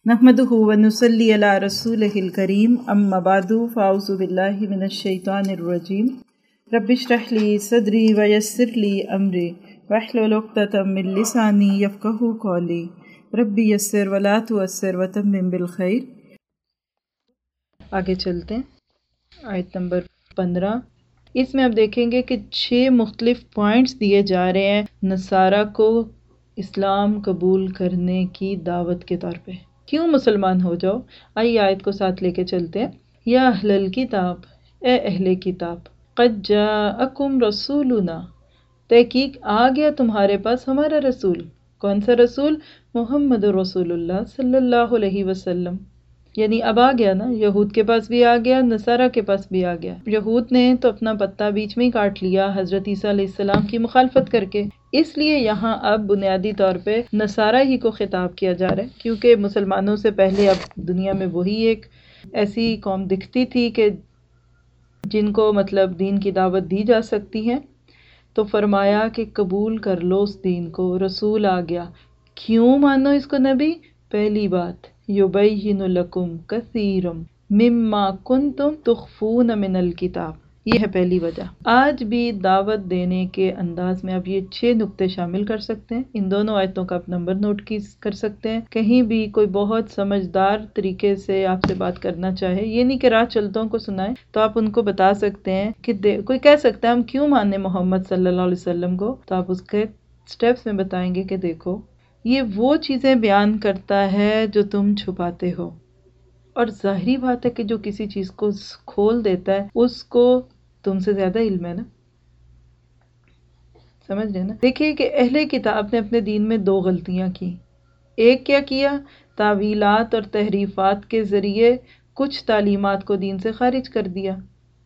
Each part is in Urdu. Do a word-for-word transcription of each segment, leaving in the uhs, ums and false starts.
نحمدہ ونصلی علی رسولہ الکریم اما بعد فاعوذ باللہ من الشیطان الرجیم رب اشرح لی صدری ویسر لی امری واحلل عقدۃ من لسانی یفقہوا قولی رب یسر ولا تعسر وتمم بالخیر۔ آگے چلتے ہیں آیت نمبر پندرہ۔ اس میں اب دیکھیں گے کہ چھ مختلف پوائنٹس دیے جا رہے ہیں نصارہ کو اسلام قبول کرنے کی دعوت کے طور پہ۔ کیوں مسلمان ہو جاؤ؟ آئیے آیت کو ساتھ لے کے چلتے ہیں۔ یا اہل الکتاب، اے اہل کتاب، قد جاءکم رسولنا، تحقیق آ گیا تمہارے پاس ہمارا رسول۔ کون سا رسول؟ محمد رسول اللہ صلی اللہ علیہ وسلم۔ یعنی اب آ گیا نا، یہود کے پاس بھی آ گیا، نصارہ کے پاس بھی آ گیا۔ یہود نے تو اپنا پتہ بیچ میں ہی کاٹ لیا حضرت عیسیٰ علیہ السلام کی مخالفت کر کے، اس لیے یہاں اب بنیادی طور پہ نصارہ ہی کو خطاب کیا جا رہا ہے، کیونکہ مسلمانوں سے پہلے اب دنیا میں وہی ایک ایسی قوم دکھتی تھی کہ جن کو مطلب دین کی دعوت دی جا سکتی ہے۔ تو فرمایا کہ قبول کر لو اس دین کو، رسول آ گیا۔ کیوں مانو اس کو نبی؟ پہلی بات، یبین لکم کثیر مما کنتم تخفون من الکتاب، یہ ہے پہلی وجہ۔ آج بھی دعوت دینے کے انداز میں آپ یہ چھ نقطے شامل کر سکتے ہیں، ان دونوں آیتوں کا آپ نمبر نوٹ کی کر سکتے ہیں۔ کہیں بھی کوئی بہت سمجھدار طریقے سے آپ سے بات کرنا چاہے، یہ نہیں کہ راہ چلتوں کو سنائیں، تو آپ ان کو بتا سکتے ہیں کہ کوئی کہہ سکتا ہے ہم کیوں مانیں محمد صلی اللہ علیہ وسلم کو، تو آپ اس کے سٹیپس میں بتائیں گے کہ دیکھو یہ وہ چیزیں بیان کرتا ہے جو تم چھپاتے ہو، اور ظاہری بات ہے کہ جو کسی چیز کو کھول دیتا ہے اس کو تم سے زیادہ علم ہے نا، سمجھ رہے نا۔ دیکھیے کہ اہل کتاب نے اپنے دین میں دو غلطیاں کی۔ ایک کیا کیا؟ تعویلات اور تحریفات کے ذریعے کچھ تعلیمات کو دین سے خارج کر دیا۔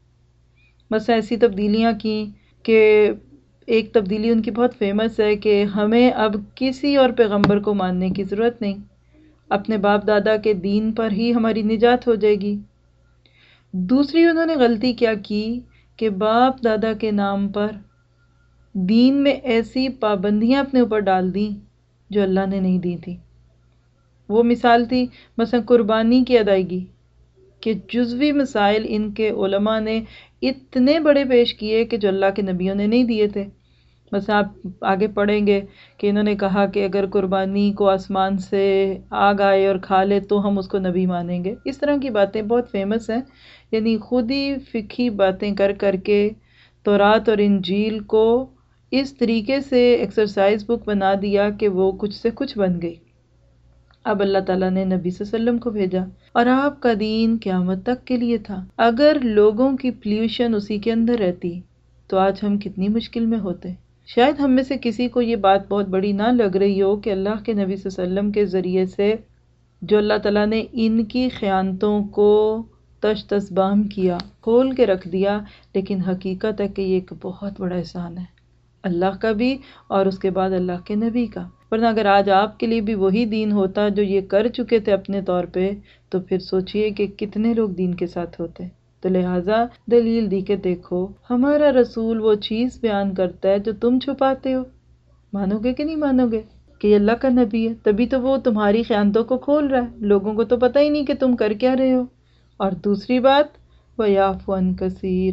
بس ایسی تبدیلیاں کی کہ ایک تبدیلی ان کی بہت فیمس ہے کہ ہمیں اب کسی اور پیغمبر کو ماننے کی ضرورت نہیں، اپنے باپ دادا کے دین پر ہی ہماری نجات ہو جائے گی۔ دوسری انہوں نے غلطی کیا کی کہ باپ دادا کے نام پر دین میں ایسی پابندیاں اپنے اوپر ڈال دیں جو اللہ نے نہیں دی تھی۔ وہ مثال تھی مثلا قربانی کی ادائیگی، کہ جزوی مسائل ان کے علماء نے اتنے بڑے پیش کیے کہ جو اللہ کے نبیوں نے نہیں دیے تھے۔ بس آپ آگے پڑھیں گے کہ انہوں نے کہا کہ اگر قربانی کو آسمان سے آگ آئے اور کھا لے تو ہم اس کو نبی مانیں گے۔ اس طرح کی باتیں بہت فیمس ہیں، یعنی خود ہی فقہی باتیں کر کر کے تورات اور انجیل کو اس طریقے سے ایکسرسائز بک بنا دیا کہ وہ کچھ سے کچھ بن گئی۔ اب اللہ تعالیٰ نے نبی صلی اللہ علیہ وسلم کو بھیجا اور آپ کا دین قیامت تک کے لیے تھا۔ اگر لوگوں کی پلیوشن اسی کے اندر رہتی تو آج ہم کتنی مشکل میں ہوتے۔ شاید ہم میں سے کسی کو یہ بات بہت بڑی نہ لگ رہی ہو کہ اللہ کے نبی صلی اللہ علیہ وسلم کے ذریعے سے جو اللہ تعالیٰ نے ان کی خیانتوں کو تش تسبام کیا، کھول کے رکھ دیا، لیکن حقیقت ہے کہ یہ ایک بہت بڑا احسان ہے اللہ کا بھی اور اس کے بعد اللہ کے نبی کا۔ ورنہ اگر آج آپ کے لیے بھی وہی دین ہوتا جو یہ کر چکے تھے اپنے طور پہ، تو پھر سوچئے کہ کتنے لوگ دین کے ساتھ ہوتے۔ تو لہٰذا دلیل دی کہ دیکھو ہمارا رسول وہ چیز بیان کرتا ہے جو تم چھپاتے ہو، مانو گے کہ نہیں مانو گے کہ یہ اللہ کا نبی ہے؟ تبھی تو وہ تمہاری خیانتوں کو کھول رہا ہے، لوگوں کو تو پتہ ہی نہیں کہ تم کر کیا رہے ہو۔ اور دوسری بات، وَيَعْفُو عَنْ كَثِيرٍ،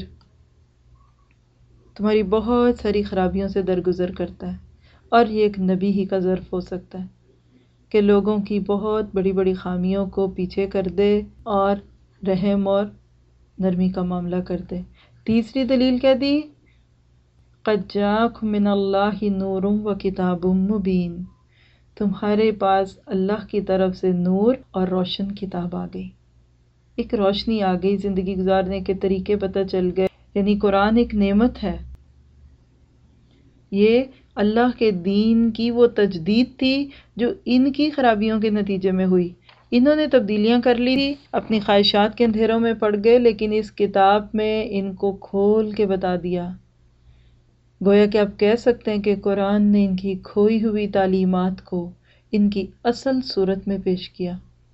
تمہاری بہت ساری خرابیوں سے درگزر کرتا ہے، اور یہ ایک نبی ہی کا ظرف ہو سکتا ہے کہ لوگوں کی بہت بڑی بڑی خامیوں کو پیچھے کر دے اور رحم اور نرمی کا معاملہ کر دے۔ تیسری دلیل کیا دی؟ قَدْ جَاءَكُم مِّنَ اللَّهِ نُورٌ وَكِتَابٌ مُّبِينٌ، تمہارے پاس اللہ کی طرف سے نور اور روشن کتاب آ گئی، ایک روشنی آ گئی، زندگی گزارنے کے طریقے پتہ چل گئے۔ یعنی قرآن ایک نعمت ہے، یہ اللہ کے دین کی وہ تجدید تھی جو ان کی خرابیوں کے نتیجے میں ہوئی۔ انہوں نے تبدیلیاں کر لی تھی، اپنی خواہشات کے اندھیروں میں پڑ گئے، لیکن اس کتاب میں ان کو کھول کے بتا دیا۔ گویا کہ آپ کہہ سکتے ہیں کہ قرآن نے ان کی کھوئی ہوئی تعلیمات کو ان کی اصل صورت میں پیش کیا،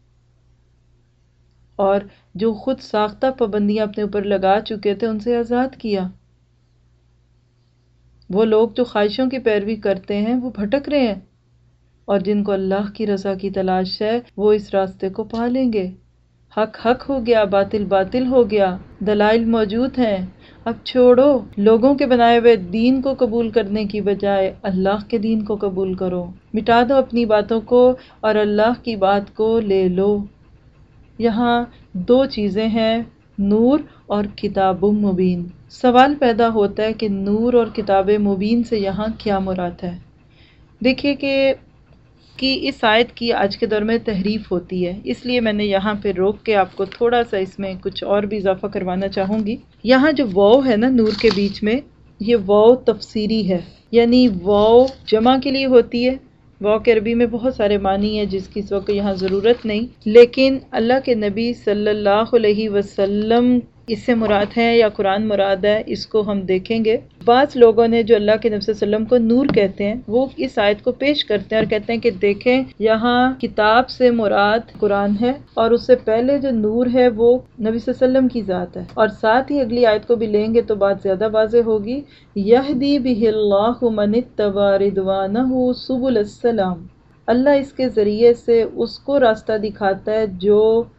اور جو خود ساختہ پابندیاں اپنے اوپر لگا چکے تھے ان سے آزاد کیا۔ وہ لوگ جو خواہشوں کی پیروی کرتے ہیں وہ بھٹک رہے ہیں، اور جن کو اللہ کی رضا کی تلاش ہے وہ اس راستے کو پا لیں گے۔ حق حق ہو گیا، باطل باطل ہو گیا، دلائل موجود ہیں۔ اب چھوڑو لوگوں کے بنائے ہوئے دین کو قبول کرنے کی بجائے اللہ کے دین کو قبول کرو، مٹا دو اپنی باتوں کو اور اللہ کی بات کو لے لو۔ یہاں دو چیزیں ہیں، نور اور کتاب مبین۔ سوال پیدا ہوتا ہے کہ نور اور کتاب مبین سے یہاں کیا مراد ہے؟ دیکھیے کہ کہ اس آیت کی آج کے دور میں تحریف ہوتی ہے، اس لیے میں نے یہاں پہ روک کے آپ کو تھوڑا سا اس میں کچھ اور بھی اضافہ کروانا چاہوں گی۔ یہاں جو واو ہے نا نور کے بیچ میں، یہ واو تفسیری ہے، یعنی واو جمع کے لیے ہوتی ہے۔ واو کے عربی میں بہت سارے معنی ہیں جس کی اس وقت یہاں ضرورت نہیں، لیکن اللہ کے نبی صلی اللہ علیہ وسلم اس سے مراد ہے یا قرآن مراد ہے، اس کو ہم دیکھیں گے۔ بعض لوگوں نے جو اللہ کے نبی صلی اللہ علیہ وسلم کو نور کہتے ہیں وہ اس آیت کو پیش کرتے ہیں اور کہتے ہیں کہ دیکھیں یہاں کتاب سے مراد قرآن ہے اور اس سے پہلے جو نور ہے وہ نبی صلی اللہ علیہ وسلم کی ذات ہے، اور ساتھ ہی اگلی آیت کو بھی لیں گے تو بات زیادہ واضح ہوگی۔ یہدی بہ اللہ من اتبع رضوانہ سبل السلام، اللہ اس کے ذریعے سے اس کو راستہ دکھاتا ہے جو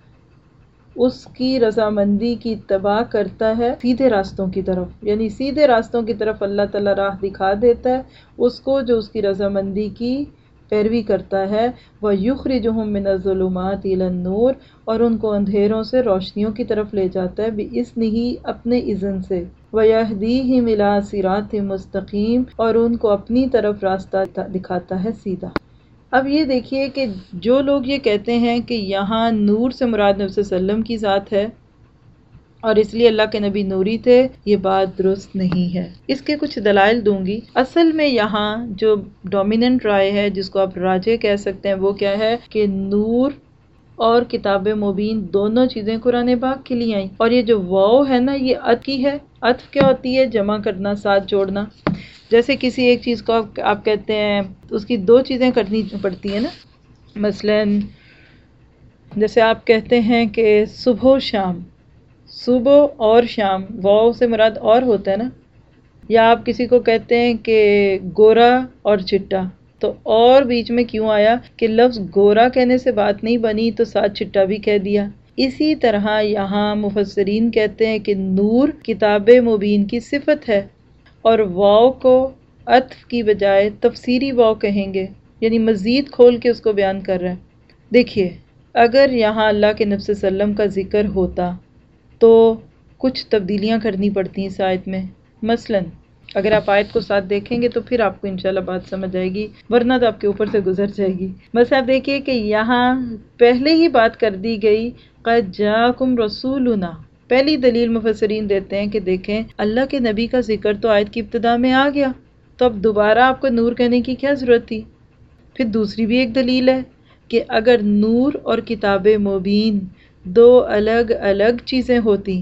اس کی رضامندی کی اتباع کرتا ہے سیدھے راستوں کی طرف، یعنی سیدھے راستوں کی طرف اللہ تعالیٰ راہ دکھا دیتا ہے اس کو جو اس کی رضامندی کی پیروی کرتا ہے۔ وَيُخْرِجُهُم مِّنَ الظُّلُمَاتِ إِلَى النُّورِ، اور ان کو اندھیروں سے روشنیوں کی طرف لے جاتا ہے بِإِذْنِهِ، اپنے اذن سے۔ وَيَهْدِيهِمْ إِلَىٰ صِرَاطٍ مُّسْتَقِيمٍ، اور ان کو اپنی طرف راستہ دکھاتا ہے سیدھا۔ اب یہ دیکھیے کہ جو لوگ یہ کہتے ہیں کہ یہاں نور سے مراد نبی صلی اللہ علیہ وسلم کی ذات ہے اور اس لیے اللہ کے نبی نوری تھے، یہ بات درست نہیں ہے۔ اس کے کچھ دلائل دوں گی۔ اصل میں یہاں جو ڈومیننٹ رائے ہے جس کو آپ راجح کہہ سکتے ہیں وہ کیا ہے کہ نور اور کتاب مبین دونوں چیزیں قرآن پاک کے لیے آئیں، اور یہ جو واو ہے نا یہ عطف کی ہے۔ عطف کیا ہوتی ہے؟ جمع کرنا، ساتھ جوڑنا۔ جیسے کسی ایک چیز کو آپ کہتے ہیں اس کی دو چیزیں کرنی پڑتی ہیں نا، مثلاً جیسے آپ کہتے ہیں کہ صبح و شام، صبح اور شام، واو سے مراد اور ہوتا ہے نا، یا آپ کسی کو کہتے ہیں کہ گورا اور چٹا، تو اور بیچ میں کیوں آیا کہ لفظ گورا کہنے سے بات نہیں بنی تو ساتھ چٹا بھی کہہ دیا۔ اسی طرح یہاں مفسرین کہتے ہیں کہ نور کتاب مبین کی صفت ہے، اور واو کو عطف کی بجائے تفسیری واو کہیں گے، یعنی مزید کھول کے اس کو بیان کر رہے ہیں۔ دیکھیے اگر یہاں اللہ کے نبی صلی اللہ علیہ وسلم کا ذکر ہوتا تو کچھ تبدیلیاں کرنی پڑتی اس آیت میں۔ مثلاً اگر آپ آیت کو ساتھ دیکھیں گے تو پھر آپ کو انشاءاللہ بات سمجھ آئے گی، ورنہ تو آپ کے اوپر سے گزر جائے گی۔ بس آپ دیکھیے کہ یہاں پہلے ہی بات کر دی گئی قد جاءکم رسولنا، پہلی دلیل مفسرین دیتے ہیں کہ دیکھیں اللہ کے نبی کا ذکر تو آیت کی ابتدا میں آ گیا، تو اب دوبارہ آپ کو نور کہنے کی کیا ضرورت تھی؟ پھر دوسری بھی ایک دلیل ہے کہ اگر نور اور کتاب مبین دو الگ الگ چیزیں ہوتی،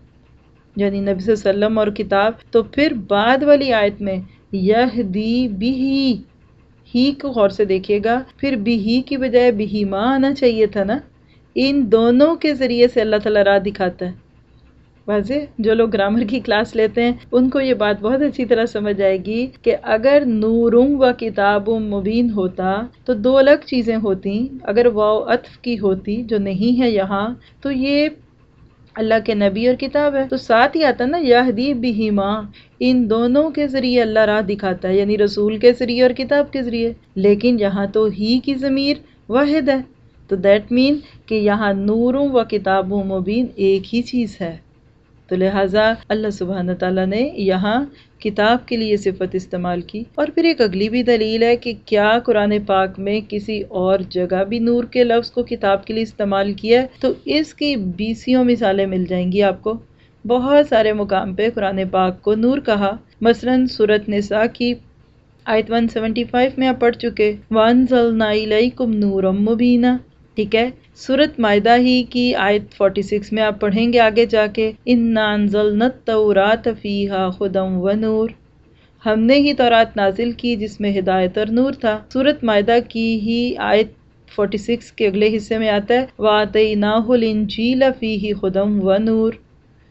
یعنی نبی صلی اللہ علیہ وسلم اور کتاب، تو پھر بعد والی آیت میں یہدی بہی، ہی کو غور سے دیکھیے گا، پھر بہی کی بجائے بہی ماں آنا چاہیے تھا نا۔ ان دونوں کے ذریعے سے اللہ تعالیٰ راہ دکھاتا ہے۔ واضح؟ جو لوگ گرامر کی کلاس لیتے ہیں ان کو یہ بات بہت اچھی طرح سمجھ آئے گی کہ اگر نورم و کتاب مبین ہوتا تو دو الگ چیزیں ہوتی، اگر واو عطف کی ہوتی جو نہیں ہے یہاں، تو یہ اللہ کے نبی اور کتاب ہے، تو ساتھ ہی آتا نا یہدی بہما، ان دونوں کے ذریعے اللہ راہ دکھاتا ہے، یعنی رسول کے ذریعے اور کتاب کے ذریعے۔ لیکن یہاں تو ہی کی ضمیر واحد ہے، تو دیٹ مین کہ یہاں نورم و کتاب مبین ایک ہی چیز ہے، تو لہٰذا اللہ سبحانہ تعالیٰ نے یہاں کتاب کے لیے صفت استعمال کی۔ اور پھر ایک اگلی بھی دلیل ہے کہ کیا قرآن پاک میں کسی اور جگہ بھی نور کے لفظ کو کتاب کے لیے استعمال کیا ہے؟ تو اس کی بیسیوں مثالیں مل جائیں گی آپ کو، بہت سارے مقام پہ قرآن پاک کو نور کہا۔ مثلاً سورۃ نساء کی آیت ایک سو پچہتر میں آپ پڑھ چکے وَأَنزَلْنَا إِلَيْكُمْ نُورًا مُبِينًا، ٹھیک ہے۔ سورۃ مائدہ ہی کی آیت چھیالیس میں آپ پڑھیں گے آگے جا کے اِنَّا أَنزَلْنَا التَّوْرَاةَ فِيهَا هُدًى وَنُورٌ، ہم نے ہی تورات نازل کی جس میں ہدایت اور نور تھا۔ سورۃ مائدہ کی ہی آیت چھیالیس کے اگلے حصے میں آتا ہے وَآتَيْنَاهُ الْإِنْجِيلَ فِيهِ هُدًى وَنُورٌ،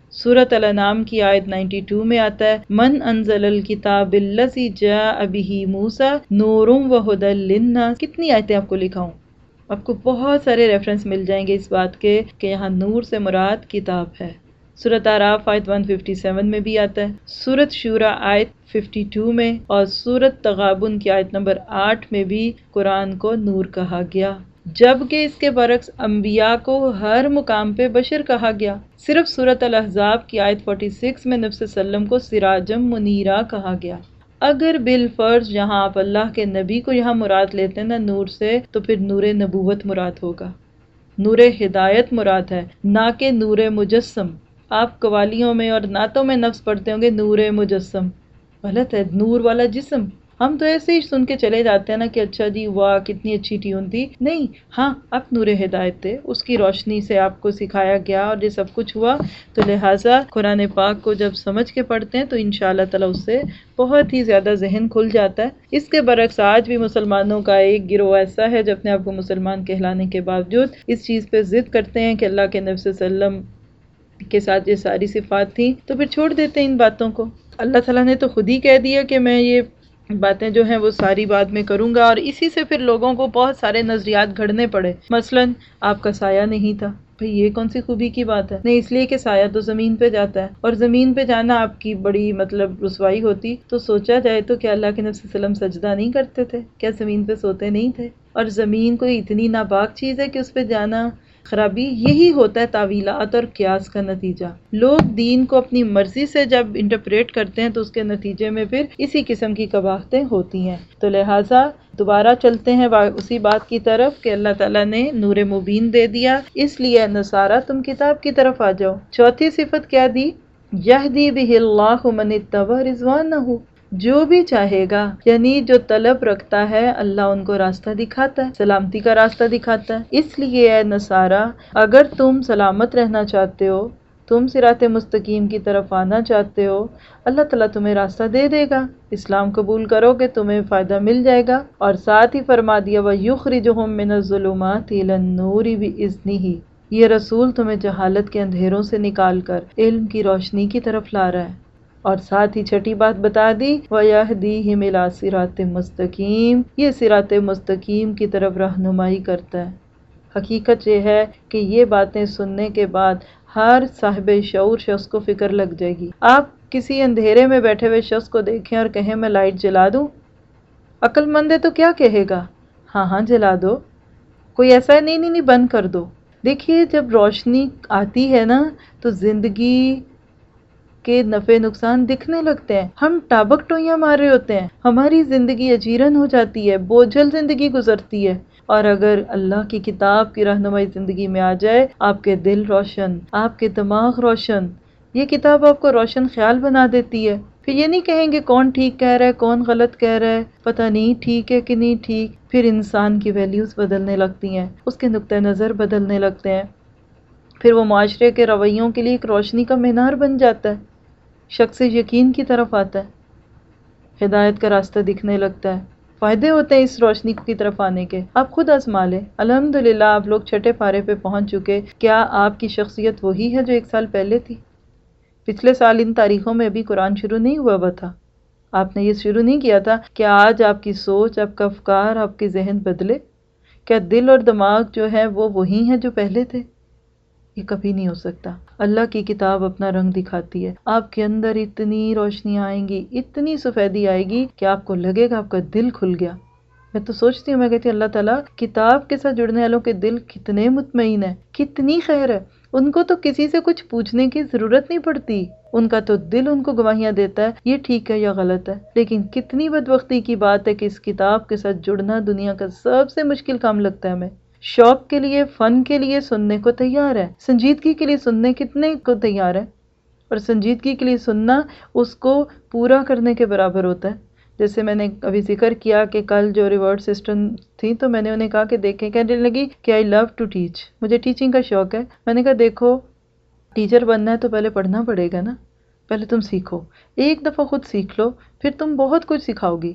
سورۃ الانعام کی آیت بانوے میں آتا ہے من انزل الکتاب الذی جاء بہ موسیٰ نور و ھدی للناس. کتنی آیتیں آپ کو لکھاؤں، آپ کو بہت سارے ریفرنس مل جائیں گے اس بات کے کہ یہاں نور سے مراد کتاب ہے. سورۃ اعراف آیت ایک سو سچاون میں بھی آتا ہے، سورۃ شورى آیت باون میں، اور سورۃ تغابن کی آیت نمبر آٹھ میں بھی قرآن کو نور کہا گیا، جبکہ اس کے برعکس انبیاء کو ہر مقام پہ بشر کہا گیا. صرف سورۃ الاحزاب کی آیت چھیالیس میں نبی صلی اللہ علیہ وسلم کو سراجم منیرا کہا گیا. اگر بالفرض یہاں آپ اللہ کے نبی کو یہاں مراد لیتے ہیں نا نور سے، تو پھر نور نبوت مراد ہوگا، نور ہدایت مراد ہے، نہ کہ نور مجسم. آپ قوالیوں میں اور نعتوں میں لفظ پڑھتے ہوں گے نور مجسم، غلط ہے، نور والا جسم. ہم تو ایسے ہی سن کے چلے جاتے ہیں نا کہ اچھا جی واہ کتنی اچھی ٹیون تھی. نہیں، ہاں آپ نور ہدایت تھے، اس کی روشنی سے آپ کو سکھایا گیا اور یہ سب کچھ ہوا. تو لہٰذا قرآن پاک کو جب سمجھ کے پڑھتے ہیں تو انشاءاللہ تعالیٰ اس سے بہت ہی زیادہ ذہن کھل جاتا ہے. اس کے برعکس آج بھی مسلمانوں کا ایک گروہ ایسا ہے جو اپنے آپ کو مسلمان کہلانے کے باوجود اس چیز پہ ضد کرتے ہیں کہ اللہ کے نبی صلی اللہ علیہ وسلم کے ساتھ یہ ساری صفات تھیں، تو پھر چھوڑ دیتے ہیں ان باتوں کو. اللہ تعالیٰ نے تو خود ہی کہہ دیا کہ میں یہ باتیں جو ہیں وہ ساری بعد میں کروں گا، اور اسی سے پھر لوگوں کو بہت سارے نظریات گھڑنے پڑے. مثلا آپ کا سایہ نہیں تھا، بھئی یہ کون سی خوبی کی بات ہے؟ نہیں، اس لیے کہ سایہ تو زمین پہ جاتا ہے، اور زمین پہ جانا آپ کی بڑی مطلب رسوائی ہوتی. تو سوچا جائے تو کیا اللہ کے نبی صلی اللہ علیہ وسلم سجدہ نہیں کرتے تھے؟ کیا زمین پہ سوتے نہیں تھے؟ اور زمین کوئی اتنی ناپاک چیز ہے کہ اس پہ جانا خرابی؟ یہی ہوتا ہے تعویلات اور قیاس کا نتیجہ. لوگ دین کو اپنی مرضی سے جب انٹرپریٹ کرتے ہیں تو اس کے نتیجے میں پھر اسی قسم کی قباحتیں ہوتی ہیں. تو لہٰذا دوبارہ چلتے ہیں اسی بات کی طرف کہ اللہ تعالیٰ نے نور مبین دے دیا، اس لیے نصارہ تم کتاب کی طرف آ جاؤ. چوتھی صفت کیا دی؟ یہدی بہ اللہ من اتبع رضوانہ، جو بھی چاہے گا، یعنی جو طلب رکھتا ہے اللہ ان کو راستہ دکھاتا ہے، سلامتی کا راستہ دکھاتا ہے. اس لیے اے نصارہ اگر تم سلامت رہنا چاہتے ہو، تم صراط مستقیم کی طرف آنا چاہتے ہو، اللہ تعالیٰ تمہیں راستہ دے دے گا. اسلام قبول کرو گے تمہیں فائدہ مل جائے گا. اور ساتھ ہی فرما دیا وَيُخْرِجُهُم مِّنَ الظُّلُمَاتِ إِلَى النُّورِ بِإِذْنِهِ، یہ رسول تمہیں جہالت کے اندھیروں سے نکال کر علم کی روشنی کی طرف لا رہا ہے. اور ساتھ ہی چھٹی بات بتا دی وَيَهْدِيهِمْ إِلَىٰ صِرَاطٍ مُسْتَقِيمٍ، یہ صراط مستقیم کی طرف رہنمائی کرتا ہے. حقیقت یہ ہے کہ یہ باتیں سننے کے بعد ہر صاحب شعور شخص کو فکر لگ جائے گی. آپ کسی اندھیرے میں بیٹھے ہوئے شخص کو دیکھیں اور کہیں میں لائٹ جلا دوں، عقل مند ہے تو کیا کہے گا؟ ہاں ہاں جلا دو. کوئی ایسا ہے نہیں نہیں نہیں بند کر دو. دیکھیے جب روشنی آتی ہے نا تو زندگی کے نفع نقصان دکھنے لگتے ہیں. ہم ٹابک ٹوئیاں مار رہے ہوتے ہیں، ہماری زندگی اجیرن ہو جاتی ہے، بوجھل زندگی گزرتی ہے. اور اگر اللہ کی کتاب کی رہنمائی زندگی میں آ جائے، آپ کے دل روشن، آپ کے دماغ روشن، یہ کتاب آپ کو روشن خیال بنا دیتی ہے. پھر یہ نہیں کہیں گے کون ٹھیک کہہ رہا ہے کون غلط کہہ رہا ہے، پتہ نہیں ٹھیک ہے کہ نہیں ٹھیک. پھر انسان کی ویلیوز بدلنے لگتی ہیں، اس کے نقطہ نظر بدلنے لگتے ہیں. پھر وہ معاشرے کے رویوں کے لیے ایک روشنی کا مینار بن جاتا ہے، شخص یقین کی طرف آتا ہے، ہدایت کا راستہ دکھنے لگتا ہے. فائدے ہوتے ہیں اس روشنی کی طرف آنے کے. آپ خود آزما لیں. الحمدللہ آپ لوگ چھٹے پارے پہ پہنچ چکے. کیا آپ کی شخصیت وہی ہے جو ایک سال پہلے تھی؟ پچھلے سال ان تاریخوں میں ابھی قرآن شروع نہیں ہوا ہوا تھا. آپ نے یہ شروع نہیں کیا تھا کہ آج آپ کی سوچ، آپ کا افکار، آپ کے ذہن بدلے. کیا دل اور دماغ جو ہے وہ وہی ہیں جو پہلے تھے؟ یہ کبھی نہیں ہو سکتا. اللہ کی کتاب اپنا رنگ دکھاتی ہے. آپ کے اندر اتنی روشنی آئیں گی، اتنی سفیدی آئے گی کہ آپ کو لگے گا آپ کا دل کھل گیا. میں تو سوچتی ہوں، میں کہتی ہوں اللہ تعالیٰ کتاب کے ساتھ جڑنے والوں کے دل کتنے مطمئن ہیں، کتنی خیر ہے. ان کو تو کسی سے کچھ پوچھنے کی ضرورت نہیں پڑتی، ان کا تو دل ان کو گواہیاں دیتا ہے یہ ٹھیک ہے یا غلط ہے. لیکن کتنی بدبختی کی بات ہے کہ اس کتاب کے ساتھ جڑنا دنیا کا سب سے مشکل کام لگتا ہے ہمیں. شوق کے لیے، فن کے لیے سننے کو تیار ہے، سنجیدگی کے لیے سننے کتنے کو تیار ہے. اور سنجیدگی کے لیے سننا اس کو پورا کرنے کے برابر ہوتا ہے. جیسے میں نے ابھی ذکر کیا کہ کل جو ریوارڈ سسٹم تھی تو میں نے انہیں کہا کہ دیکھیں، کہنے لگی کہ آئی لو ٹو ٹیچ، مجھے ٹیچنگ کا شوق ہے. میں نے کہا دیکھو ٹیچر بننا ہے تو پہلے پڑھنا پڑے گا نا، پہلے تم سیکھو، ایک دفعہ خود سیکھ لو پھر تم بہت کچھ سکھاؤ گی.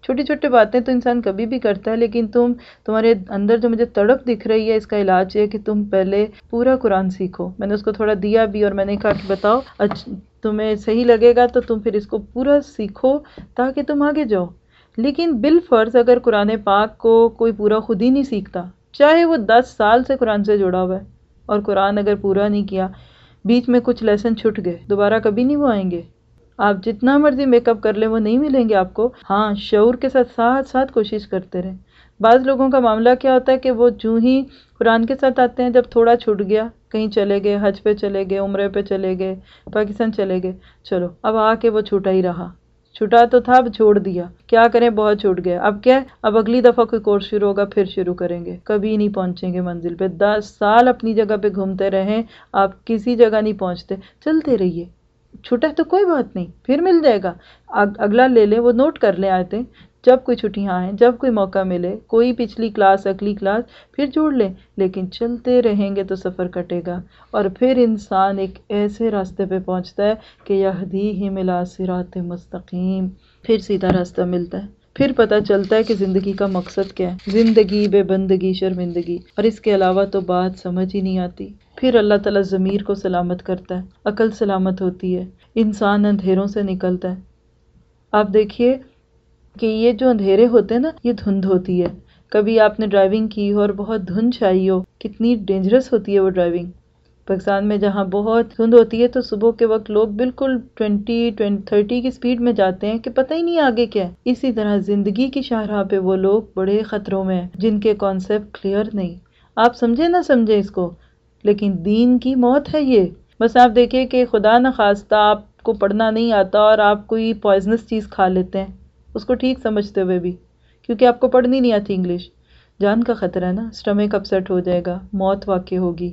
چھوٹی چھوٹی باتیں تو انسان کبھی بھی کرتا ہے، لیکن تم تمہارے اندر جو مجھے تڑپ دکھ رہی ہے، اس کا علاج یہ ہے کہ تم پہلے پورا قرآن سیکھو۔ میں نے اس کو تھوڑا دیا بھی اور میں نے کہا کہ بتاؤ تمہیں صحیح لگے گا تو تم پھر اس کو پورا سیکھو تاکہ تم آگے جاؤ۔ لیکن بالفرض اگر قرآن پاک کو کوئی پورا خود ہی نہیں سیکھتا، چاہے وہ دس سال سے قرآن سے جڑا ہوا ہے، اور قرآن اگر پورا نہیں کیا، بیچ میں کچھ لیسن چھٹ گئے، دوبارہ کبھی نہیں وہ آئیں گے۔ آپ جتنا مرضی میک اپ کر لیں وہ نہیں ملیں گے آپ کو۔ ہاں، شعور کے ساتھ ساتھ ساتھ کوشش کرتے رہیں۔ بعض لوگوں کا معاملہ کیا ہوتا ہے کہ وہ جو ہی قرآن کے ساتھ آتے ہیں، جب تھوڑا چھٹ گیا، کہیں چلے گئے، حج پہ چلے گئے، عمرے پہ چلے گئے، پاکستان چلے گئے، چلو اب آ کے وہ چھوٹا ہی رہا، چھٹا تو تھا اب چھوڑ دیا، کیا کریں بہت چھوٹ گیا، اب کیا، اب اگلی دفعہ کوئی کورس شروع ہوگا پھر شروع کریں گے، کبھی نہیں پہنچیں گے منزل پہ۔ دس سال اپنی جگہ پہ گھومتے رہیں، آپ کسی جگہ نہیں پہنچتے۔ چلتے رہیے، چھٹا تو کوئی بات نہیں، پھر مل جائے گا، اگلا لے لیں، وہ نوٹ کر لیں آیتیں، جب کوئی چھٹیاں آئیں، جب کوئی موقع ملے، کوئی پچھلی کلاس اگلی کلاس پھر جوڑ لیں۔ لیکن چلتے رہیں گے تو سفر کٹے گا، اور پھر انسان ایک ایسے راستے پہ پہنچتا ہے کہ یہدیہم الی صراط مستقیم، پھر سیدھا راستہ ملتا ہے، پھر پتہ چلتا ہے کہ زندگی کا مقصد کیا ہے، زندگی بے بندگی شرمندگی، اور اس کے علاوہ تو بات سمجھ ہی نہیں آتی۔ پھر اللہ تعالیٰ ضمیر کو سلامت کرتا ہے، عقل سلامت ہوتی ہے، انسان اندھیروں سے نکلتا ہے۔ آپ دیکھیے کہ یہ جو اندھیرے ہوتے ہیں نا، یہ دھند ہوتی ہے۔ کبھی آپ نے ڈرائیونگ کی ہو اور بہت دھند چھائی ہو، کتنی ڈینجرس ہوتی ہے وہ ڈرائیونگ۔ پاکستان میں جہاں بہت دھند ہوتی ہے تو صبح کے وقت لوگ بالکل ٹوینٹی تھرٹی کی سپیڈ میں جاتے ہیں کہ پتہ ہی نہیں آگے کیا ہے۔ اسی طرح زندگی کی شاہراہ پہ وہ لوگ بڑے خطروں میں ہیں جن کے کانسیپٹ کلیئر نہیں۔ آپ سمجھے نہ سمجھے اس کو، لیکن دین کی موت ہے یہ۔ بس آپ دیکھیں کہ خدا نخواستہ آپ کو پڑھنا نہیں آتا اور آپ کوئی پوائزنس چیز کھا لیتے ہیں، اس کو ٹھیک سمجھتے ہوئے بھی، کیونکہ آپ کو پڑھنی نہیں آتی انگلش، جان کا خطرہ ہے نا، سٹمک اپسیٹ ہو جائے گا، موت واقع ہوگی،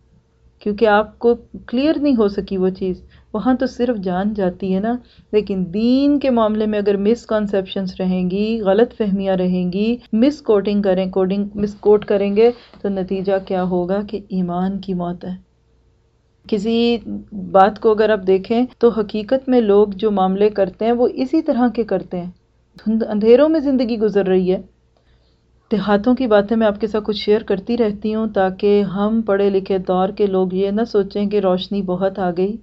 کیونکہ آپ کو کلیئر نہیں ہو سکی وہ چیز، وہاں تو صرف جان جاتی ہے نا۔ لیکن دین کے معاملے میں اگر مس کنسیپشنز رہیں گی، غلط فہمیاں رہیں گی، مس کوٹنگ کریں کوڈنگ مس کوٹ کریں گے تو نتیجہ کیا ہوگا کہ ایمان کی موت ہے۔ کسی بات کو اگر آپ دیکھیں تو حقیقت میں لوگ جو معاملے کرتے ہیں وہ اسی طرح کے کرتے ہیں، اندھیروں میں زندگی گزر رہی ہے۔ دیہاتوں کی باتیں میں آپ کے ساتھ کچھ شیئر کرتی رہتی ہوں تاکہ ہم پڑھے لکھے دور کے لوگ یہ نہ سوچیں کہ روشنی بہت آ گئی۔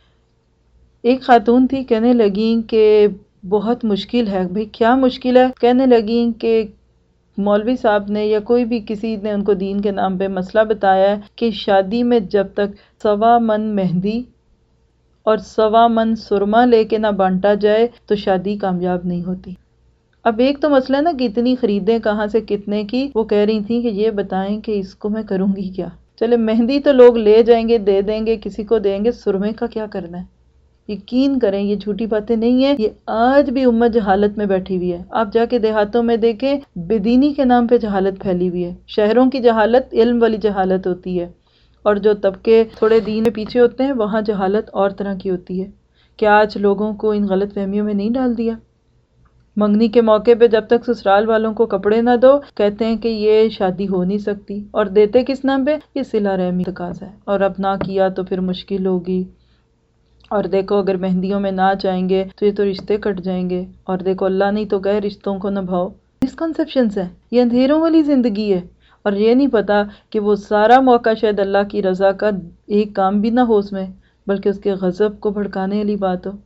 ایک خاتون تھی، کہنے لگیں کہ بہت مشکل ہے۔ بھئی کیا مشکل ہے؟ کہنے لگیں کہ مولوی صاحب نے یا کوئی بھی کسی نے ان کو دین کے نام پہ مسئلہ بتایا ہے کہ شادی میں جب تک سوا من مہندی اور سوا من سرما لے کے نہ بانٹا جائے تو شادی کامیاب نہیں ہوتی۔ اب ایک تو مسئلہ ہے نا کہ اتنی خریدیں کہاں سے کتنے کی، وہ کہہ رہی تھیں کہ یہ بتائیں کہ اس کو میں کروں گی کیا۔ چلے مہندی تو لوگ لے جائیں گے، دے دیں گے، کسی کو دیں گے، سرمے کا کیا کرنا ہے؟ یقین کریں یہ جھوٹی باتیں نہیں ہیں، یہ آج بھی امت جہالت میں بیٹھی ہوئی ہے۔ آپ جا کے دیہاتوں میں دیکھیں، بے دینی کے نام پہ جہالت پھیلی ہوئی ہے۔ شہروں کی جہالت علم والی جہالت ہوتی ہے، اور جو طبقے تھوڑے دین میں پیچھے ہوتے ہیں وہاں جہالت اور طرح کی ہوتی ہے۔ کیا آج لوگوں کو ان غلط فہمیوں میں نہیں ڈال دیا؟ منگنی کے موقع پہ جب تک سسرال والوں کو کپڑے نہ دو، کہتے ہیں کہ یہ شادی ہو نہیں سکتی، اور دیتے کس نام پہ؟ یہ صلہ رحمی کا تقاضا ہے، اور اب نہ کیا تو پھر مشکل ہوگی، اور دیکھو اگر مہندیوں میں نہ جائیں گے تو یہ تو رشتے کٹ جائیں گے، اور دیکھو اللہ نہیں تو کہے رشتوں کو نبھاؤ۔ مسکنسیپشنز ہیں، یہ اندھیروں والی زندگی ہے، اور یہ نہیں پتا کہ وہ سارا موقع شاید اللہ کی رضا کا ایک کام بھی نہ ہو اس میں، بلکہ اس کے غضب کو بھڑکانے والی بات ہو۔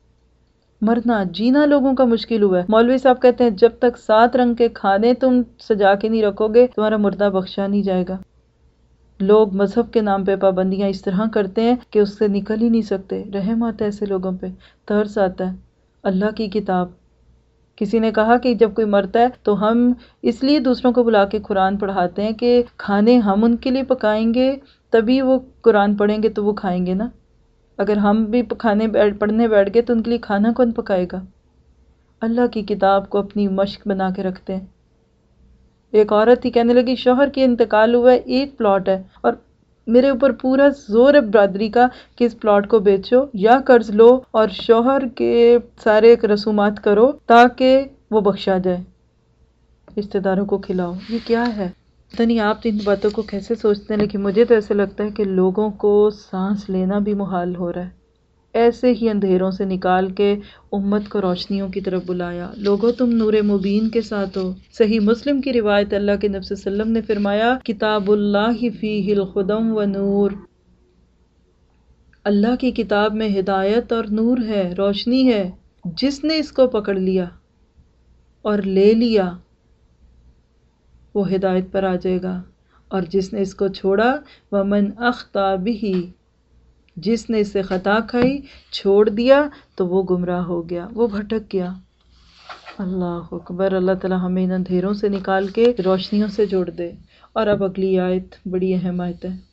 مرنا جینا لوگوں کا مشکل ہوا ہے۔ مولوی صاحب کہتے ہیں جب تک سات رنگ کے کھانے تم سجا کے نہیں رکھو گے تمہارا مردہ بخشا نہیں جائے گا۔ لوگ مذہب کے نام پہ پابندیاں اس طرح کرتے ہیں کہ اس سے نکل ہی نہیں سکتے۔ رحم آتا ہے ایسے لوگوں پہ، ترس آتا ہے۔ اللہ کی کتاب، کسی نے کہا کہ جب کوئی مرتا ہے تو ہم اس لیے دوسروں کو بلا کے قرآن پڑھاتے ہیں کہ کھانے ہم ان کے لیے پکائیں گے تبھی وہ قرآن پڑھیں گے تو وہ کھائیں گے نا۔ اگر ہم بھی کھانے پڑھنے بیٹھ گئے تو ان کے لیے کھانا کون پکائے گا؟ اللہ کی کتاب کو اپنی مشق بنا کے رکھتے ہیں۔ ایک عورت تھی، کہنے لگی شوہر کے انتقال ہوا ہے، ایک پلاٹ ہے اور میرے اوپر پورا زور ہے برادری کا کہ اس پلاٹ کو بیچو یا قرض لو اور شوہر کے سارے رسومات کرو تاکہ وہ بخشا جائے، رشتہ داروں کو کھلاؤ۔ یہ کیا ہے؟ پتہ نہیں آپ ان باتوں کو کیسے سوچتے ہیں، لیکن مجھے تو ایسے لگتا ہے کہ لوگوں کو سانس لینا بھی محال ہو رہا ہے۔ ایسے ہی اندھیروں سے نکال کے امت کو روشنیوں کی طرف بلایا۔ لوگو تم نور مبین کے ساتھ ہو۔ صحیح مسلم کی روایت، اللہ کے نبی صلی اللہ علیہ وسلم نے فرمایا، کتاب اللہ فیہ الہدی و نور، اللہ کی کتاب میں ہدایت اور نور ہے، روشنی ہے۔ جس نے اس کو پکڑ لیا اور لے لیا وہ ہدایت پر آ جائے گا، اور جس نے اس کو چھوڑا ومن اخطا بہ، جس نے اس سے خطا کھائی، چھوڑ دیا، تو وہ گمراہ ہو گیا، وہ بھٹک گیا۔ اللہ اکبر۔ اللہ تعالی ہمیں ان اندھیروں سے نکال کے روشنیوں سے جوڑ دے۔ اور اب اگلی آیت بڑی اہم آیت ہے۔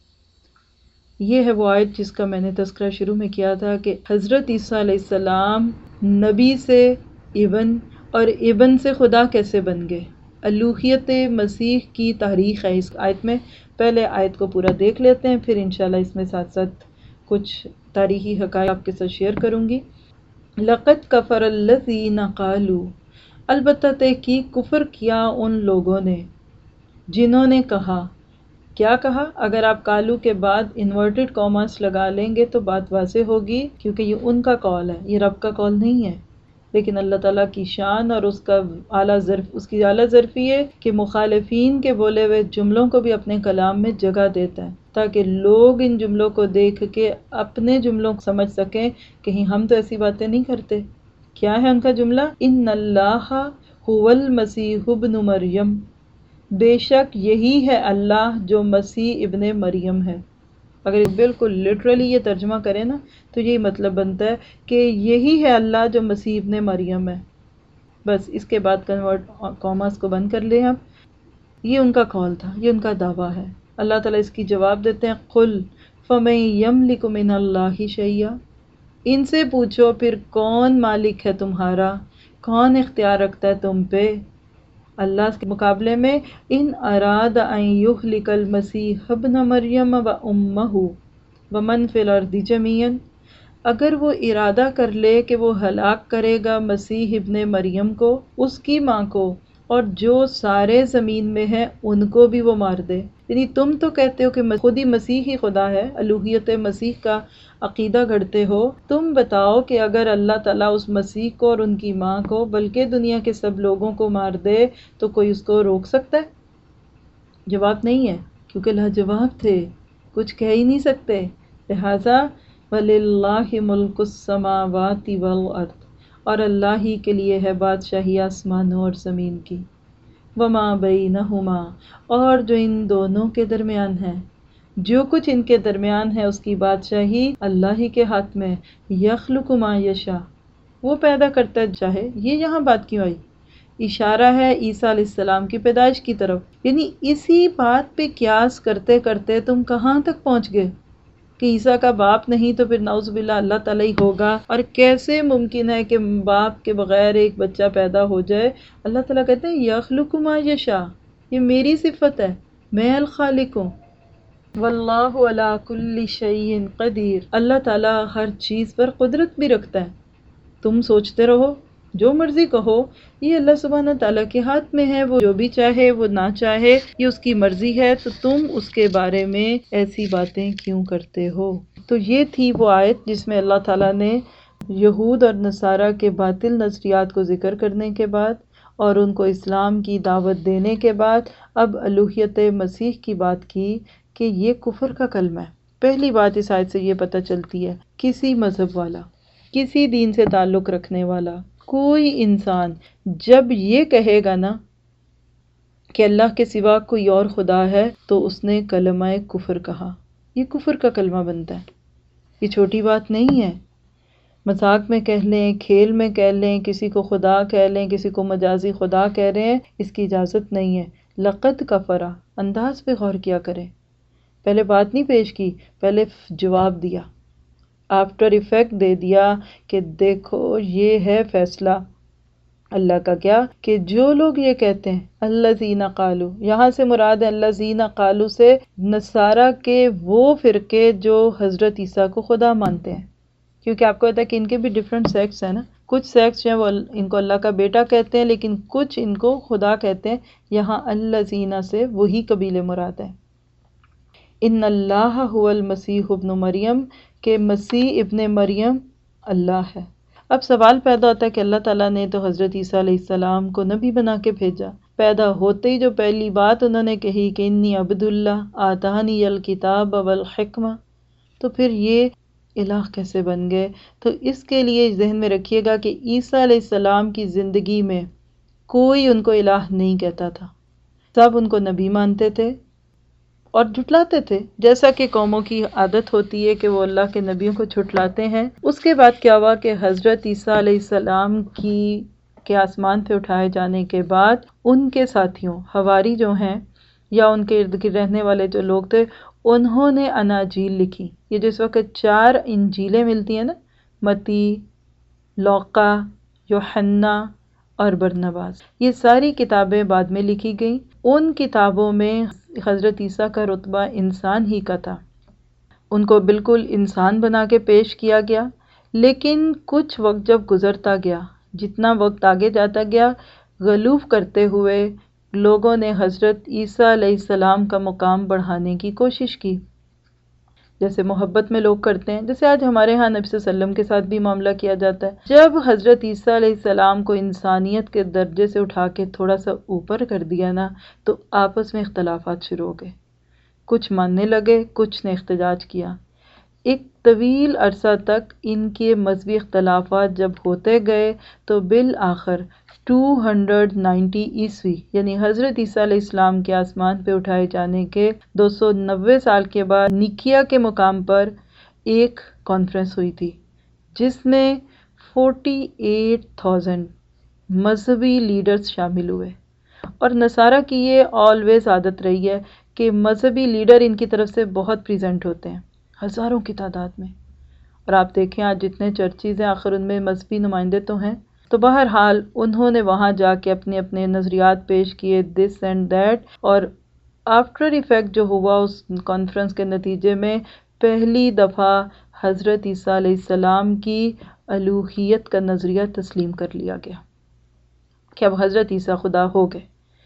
یہ ہے وہ آیت جس کا میں نے تذکرہ شروع میں کیا تھا کہ حضرت عیسیٰ علیہ السلام نبی سے ابن اور ابن سے خدا کیسے بن گئے۔ الوہیت مسیح کی تاریخ ہے اس آیت میں۔ پہلے آیت کو پورا دیکھ لیتے ہیں، پھر انشاءاللہ اس میں ساتھ ساتھ کچھ تاریخی حقائق آپ کے ساتھ شیئر کروں گی۔ لَقَدْ كَفَرَ الَّذِينَ قَالُوا، البتہ تحقیق کفر کیا ان لوگوں نے جنہوں نے کہا۔ کیا کہا؟ اگر آپ کالو کے بعد انورٹڈ کاماس لگا لیں گے تو بات واضح ہوگی، کیونکہ یہ ان کا قول ہے، یہ رب کا قول نہیں ہے۔ لیکن اللہ تعالیٰ کی شان اور اس کا اعلیٰ ظرف اس کی اعلیٰ ظرفی ہے کہ مخالفین کے بولے ہوئے جملوں کو بھی اپنے کلام میں جگہ دیتا ہے، تاکہ لوگ ان جملوں کو دیکھ کے اپنے جملوں کو سمجھ سکیں، کہیں ہم تو ایسی باتیں نہیں کرتے۔ کیا ہے ان کا جملہ؟ ان اللہ هو المسیح ابن مریم، بے شک یہی ہے اللہ جو مسیح ابن مریم ہے۔ اگر بالکل لٹرلی یہ ترجمہ کریں نا تو یہی مطلب بنتا ہے کہ یہی ہے اللہ جو مسیح ابن مریم ہے۔ بس اس کے بعد کنورٹ کاماس کو بند کر لیں آپ۔ یہ ان کا قول تھا، یہ ان کا دعویٰ ہے۔ اللہ تعالیٰ اس کی جواب دیتے ہیں، قل فمن یملک من اللہ شیئا، ان سے پوچھو پھر کون مالک ہے تمہارا، کون اختیار رکھتا ہے تم پہ اللہ کے مقابلے میں۔ ان اراد ان یہلک المسیح ابن مریم و امہ ومن فی الارض جميعا، اگر وہ ارادہ کر لے کہ وہ ہلاک کرے گا مسیح ابن مریم کو، اس کی ماں کو، اور جو سارے زمین میں ہیں ان کو بھی وہ مار دے۔ یعنی تم تو کہتے ہو کہ خود ہی مسیح ہی خدا ہے، الوہیت مسیح کا عقیدہ گھڑتے ہو، تم بتاؤ کہ اگر اللہ تعالیٰ اس مسیح کو اور ان کی ماں کو بلکہ دنیا کے سب لوگوں کو مار دے تو کوئی اس کو روک سکتا ہے؟ جواب نہیں ہے، کیونکہ لاجواب تھے، کچھ کہہ ہی نہیں سکتے۔ لہٰذا وَلِلَّهِ مُلْكُ السَّمَاوَاتِ وَالْأَرْضِ، اور اللہ ہی کے لیے ہے بادشاہی آسمانوں اور زمین کی، وَمَا بَيْنَهُمَا، اور جو ان دونوں کے درمیان ہے، جو کچھ ان کے درمیان ہے اس کی بادشاہی اللہ ہی کے ہاتھ میں۔ یخلق ما یشاء، وہ پیدا کرتا ہے چاہے۔ یہ یہاں بات کیوں آئی؟ اشارہ ہے عیسیٰ علیہ السلام کی پیدائش کی طرف۔ یعنی اسی بات پہ قیاس کرتے کرتے تم کہاں تک پہنچ گئے کہ عیسیٰ کا باپ نہیں تو پھر نعوذ باللہ اللہ تعالیٰ ہی ہوگا، اور کیسے ممکن ہے کہ باپ کے بغیر ایک بچہ پیدا ہو جائے؟ اللہ تعالیٰ کہتے ہیں یخلق ما یشاء، یہ میری صفت ہے، میں الخالق ہوں۔ واللہ علی کل شیء قدیر، اللہ تعالیٰ ہر چیز پر قدرت بھی رکھتا ہے۔ تم سوچتے رہو، جو مرضی کہو، یہ اللہ سبحانہ تعالیٰ کے ہاتھ میں ہے، وہ جو بھی چاہے وہ نہ چاہے، یہ اس کی مرضی ہے، تو تم اس کے بارے میں ایسی باتیں کیوں کرتے ہو؟ تو یہ تھی وہ آیت جس میں اللہ تعالیٰ نے یہود اور نصارہ کے باطل نظریات کو ذکر کرنے کے بعد اور ان کو اسلام کی دعوت دینے کے بعد اب الوہیت مسیح کی بات کی کہ یہ کفر کا کلمہ ہے۔ پہلی بات اس آیت سے یہ پتہ چلتی ہے، کسی مذہب والا، کسی دین سے تعلق رکھنے والا کوئی انسان جب یہ کہے گا نا کہ اللہ کے سوا کوئی اور خدا ہے تو اس نے کلمہ کفر کہا، یہ کفر کا کلمہ بنتا ہے۔ یہ چھوٹی بات نہیں ہے، مذاق میں کہہ لیں، کھیل میں کہہ لیں، کسی کو خدا کہہ لیں، کسی کو مجازی خدا کہہ رہے ہیں، اس کی اجازت نہیں ہے۔ لقد کفرا، انداز پہ غور کیا کریں، پہلے بات نہیں پیش کی، پہلے جواب دیا، آفٹر ایفیکٹ دے دیا کہ دیکھو یہ ہے فیصلہ اللہ کا۔ کیا کہ جو لوگ یہ کہتے ہیں الذین قالوا، یہاں سے مراد ہے الذین قالوا سے نصارہ کے وہ فرقے جو حضرت عیسیٰ کو خدا مانتے ہیں، کیونکہ آپ کو پتا ہے کہ ان کے بھی ڈیفرنٹ سیکٹس ہیں نا، کچھ سیکٹس جو ہیں وہ ان کو اللہ کا بیٹا کہتے ہیں لیکن کچھ ان کو خدا کہتے ہیں۔ یہاں الذین سے وہی قبیلے مراد ہیں۔ ان اللہ هو المسیح ابن مریم، کہ مسیح ابن مریم اللہ ہے۔ اب سوال پیدا ہوتا ہے کہ اللہ تعالیٰ نے تو حضرت عیسیٰ علیہ السلام کو نبی بنا کے بھیجا، پیدا ہوتے ہی جو پہلی بات انہوں نے کہی کہ انی عبد اللہ آتانی الکتاب والحکمہ، تو پھر یہ الہ کیسے بن گئے؟ تو اس کے لیے ذہن میں رکھیے گا کہ عیسیٰ علیہ السلام کی زندگی میں کوئی ان کو الہ نہیں کہتا تھا، سب ان کو نبی مانتے تھے اور جھٹلاتے تھے، جیسا کہ قوموں کی عادت ہوتی ہے کہ وہ اللہ کے نبیوں کو جھٹلاتے ہیں۔ اس کے بعد کیا ہوا کہ حضرت عیسیٰ علیہ السلام کی کے آسمان پہ اٹھائے جانے کے بعد ان کے ساتھیوں حواری جو ہیں یا ان کے ارد گرد رہنے والے جو لوگ تھے، انہوں نے اناجیل لکھی۔ یہ جس وقت چار انجیلیں ملتی ہیں نا، متی، لوقا، یوحنا اور برنباس، یہ ساری کتابیں بعد میں لکھی گئیں۔ ان کتابوں میں حضرت عیسیٰ کا رتبہ انسان ہی کا تھا، ان کو بالکل انسان بنا کے پیش کیا گیا، لیکن کچھ وقت جب گزرتا گیا، جتنا وقت آگے جاتا گیا، غلوف کرتے ہوئے لوگوں نے حضرت عیسیٰ علیہ السلام کا مقام بڑھانے کی کوشش کی، جیسے محبت میں لوگ کرتے ہیں، جیسے آج ہمارے ہاں نبی صلی اللہ علیہ وسلم کے ساتھ بھی معاملہ کیا جاتا ہے۔ جب حضرت عیسیٰ علیہ السلام کو انسانیت کے درجے سے اٹھا کے تھوڑا سا اوپر کر دیا نا، تو آپس میں اختلافات شروع ہو گئے، کچھ ماننے لگے، کچھ نے احتجاج کیا۔ ایک طویل عرصہ تک ان کے مذہبی اختلافات جب ہوتے گئے تو بالآخر دو سو نوے عیسوی یعنی حضرت عیسیٰ علیہ السلام کے آسمان پہ اٹھائے جانے کے دو سو نوے سال کے بعد نیکیا کے مقام پر ایک کانفرنس ہوئی تھی، جس میں فورٹی ایٹ تھاؤزینڈ مذہبی لیڈرز شامل ہوئے۔ اور نصارہ کی یہ آلویز عادت رہی ہے کہ مذہبی لیڈر ان کی طرف سے بہت پریزنٹ ہوتے ہیں، ہزاروں کی تعداد میں، اور آپ دیکھیں آج جتنے چرچز ہیں آخر ان میں مذہبی نمائندے تو ہیں۔ تو بہرحال انہوں نے وہاں جا کے اپنے اپنے نظریات پیش کیے، دس اینڈ دیٹ، اور آفٹر ایفیکٹ جو ہوا اس کانفرنس کے نتیجے میں پہلی دفعہ حضرت عیسیٰ علیہ السلام کی الوہیت کا نظریہ تسلیم کر لیا گیا کہ اب حضرت عیسیٰ خدا ہو گئے۔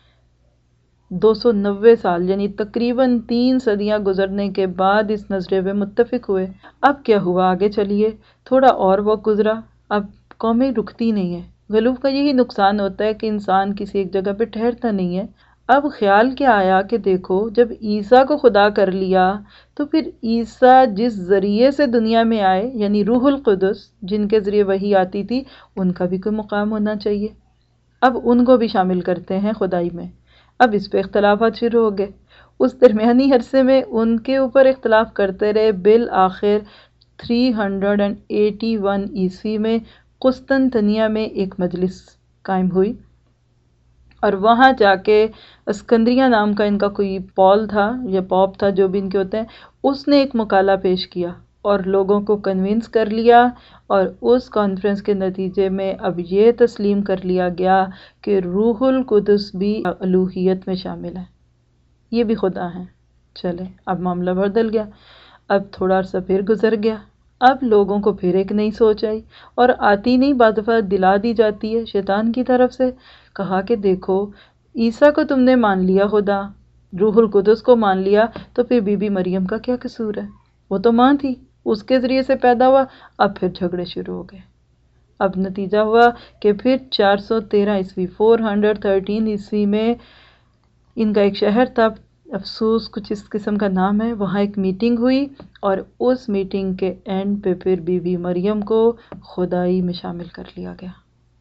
دو سو نوے سال یعنی تقریباً تین صدیاں گزرنے کے بعد اس نظریے پہ متفق ہوئے۔ اب کیا ہوا؟ آگے چلیے، تھوڑا اور وقت گزرا، اب قومیں رکتی نہیں ہیں۔ غلوف کا یہی نقصان ہوتا ہے کہ انسان کسی ایک جگہ پہ ٹھہرتا نہیں ہے۔ اب خیال کیا آیا کہ دیکھو جب عیسیٰ کو خدا کر لیا تو پھر عیسیٰ جس ذریعے سے دنیا میں آئے یعنی روح القدس جن کے ذریعے وحی آتی تھی، ان کا بھی کوئی مقام ہونا چاہیے۔ اب ان کو بھی شامل کرتے ہیں خدائی میں۔ اب اس پہ اختلافات شروع ہو گئے۔ اس درمیانی عرصے میں ان کے اوپر اختلاف کرتے رہے، بالآخر تین سو اکیاسی عیسوی میں قسطنطنیہ میں ایک مجلس قائم ہوئی، اور وہاں جا کے اسکندریہ نام کا ان کا کوئی پول تھا یا پوپ تھا، جو بھی ان کے ہوتے ہیں، اس نے ایک مقالہ پیش کیا اور لوگوں کو کنونس کر لیا، اور اس کانفرنس کے نتیجے میں اب یہ تسلیم کر لیا گیا کہ روح القدس بھی الوہیت میں شامل ہے، یہ بھی خدا ہیں۔ چلے اب معاملہ بدل گیا، اب تھوڑا عرصہ پھر گزر گیا، اب لوگوں کو پھر ایک نئی سوچ آئی، اور آتی نہیں بعد دفعہ دلا دی جاتی ہے شیطان کی طرف سے۔ کہا کہ دیکھو عیسیٰ کو تم نے مان لیا خدا، روح القدس کو مان لیا، تو پھر بی بی مریم کا کیا قصور ہے؟ وہ تو ماں تھی، اس کے ذریعے سے پیدا ہوا۔ اب پھر جھگڑے شروع ہو گئے۔ اب نتیجہ ہوا کہ پھر چار سو تیرہ عیسوی فور ہنڈریڈ تھرٹین عیسوی میں ان کا ایک شہر تھا، افسوس کچھ اس قسم کا نام ہے، وہاں ایک میٹنگ ہوئی، اور اس میٹنگ کے اینڈ پہ پھر بی بی مریم کو خدائی میں شامل کر لیا گیا۔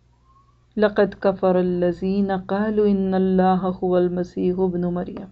لقد کفر الذین قالوا ان اللہ هو المسیح ابن مریم۔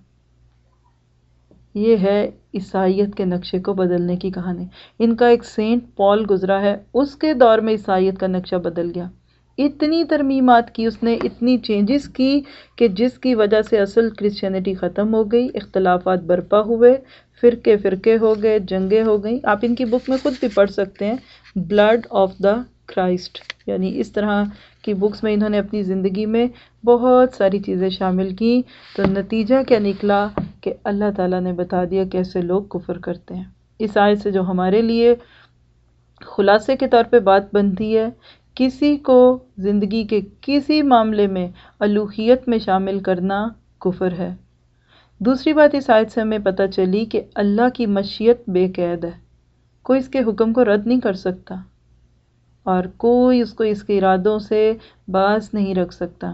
یہ ہے عیسائیت کے نقشے کو بدلنے کی کہانی۔ ان کا ایک سینٹ پال گزرا ہے، اس کے دور میں عیسائیت کا نقشہ بدل گیا، اتنی ترمیمات کی اس نے، اتنی چینجز کی کہ جس کی وجہ سے اصل کرسچینٹی ختم ہو گئی، اختلافات برپا ہوئے، فرقے فرقے ہو گئے، جنگیں ہو گئیں۔ آپ ان کی بک میں خود بھی پڑھ سکتے ہیں، بلڈ آف دا کرائسٹ، یعنی اس طرح کی بکس میں انہوں نے اپنی زندگی میں بہت ساری چیزیں شامل کی۔ تو نتیجہ کیا نکلا کہ اللہ تعالیٰ نے بتا دیا کیسے لوگ کفر کرتے ہیں۔ اس آیت سے جو ہمارے لیے خلاصے کے طور پہ بات بنتی ہے، کسی کو زندگی کے کسی معاملے میں الوہیت میں شامل کرنا کفر ہے۔ دوسری بات اس آیت سے ہمیں پتہ چلی کہ اللہ کی مشیت بے قید ہے، کوئی اس کے حکم کو رد نہیں کر سکتا۔ اور کوئی اس کو اس کے ارادوں سے باز نہیں رکھ سکتا۔